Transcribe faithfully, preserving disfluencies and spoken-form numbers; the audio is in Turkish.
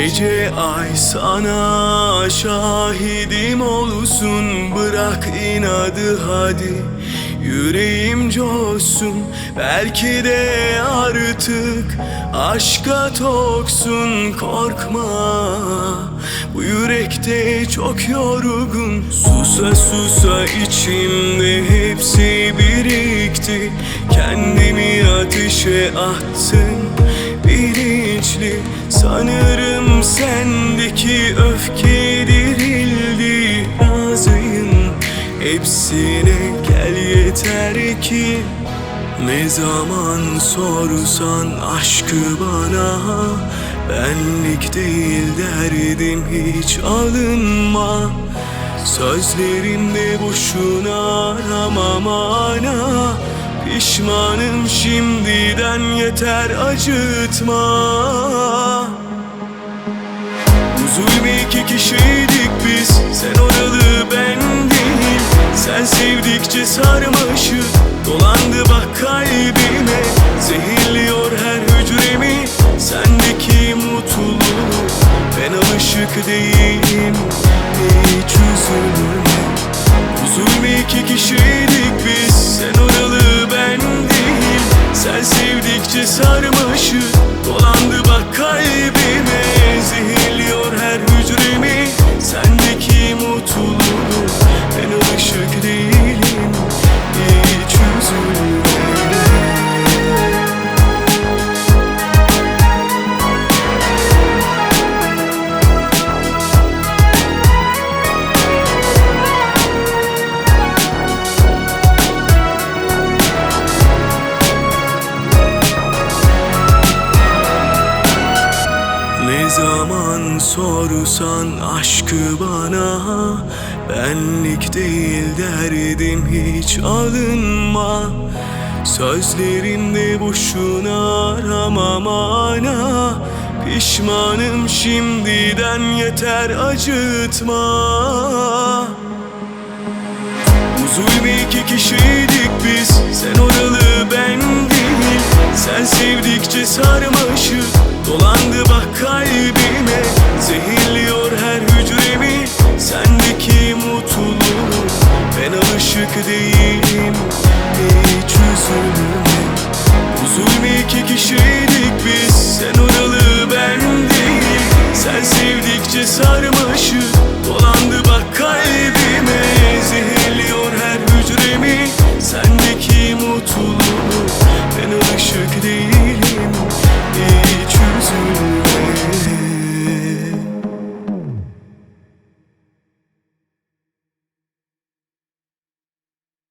Gece ay sana şahidim olsun. Bırak inadı hadi, yüreğim coşsun. Belki de artık aşka toksun. Korkma, bu yürekte çok yorgun. Susa susa içimde hepsi birikti. Kendimi ateşe attım bilinçli. Sanırım sendeki öfke dirildi. Razıyım hepsine, gel yeter ki. Ne zaman sorsan aşkı bana, benlik değil derdim, hiç alınma. Sözlerimde boşuna aramam ana. Pişmanım şimdiden, yeter acıtma. Bu zulmü iki kişiydik biz, sen oralı ben değil. Sen sevdikçe sarmaşık dolandı bak kalbime. Zehirliyor her hücremi sendeki mutluluk. Ben alışık değilim, hiç üzülme. Bu zulmü iki kişiydik biz, sen oralı ben değil. Sen sevdikçe sarmaşık dolandı bak kalbime. Zehirliyor her hücremi sendeki mutluluk. Ben alışık değilim, hiç üzülme. Ne zaman sorsan aşkı bana, benlik değil derdim, hiç alınma. Sözlerimde boşuna aramam ana. Pişmanım şimdiden, yeter acıtma. Bu zulmü iki kişiydik biz, sen oralı ben değil. Sen sevdikçe sarmaşık dolandı bak kalbime. Zehirliyor her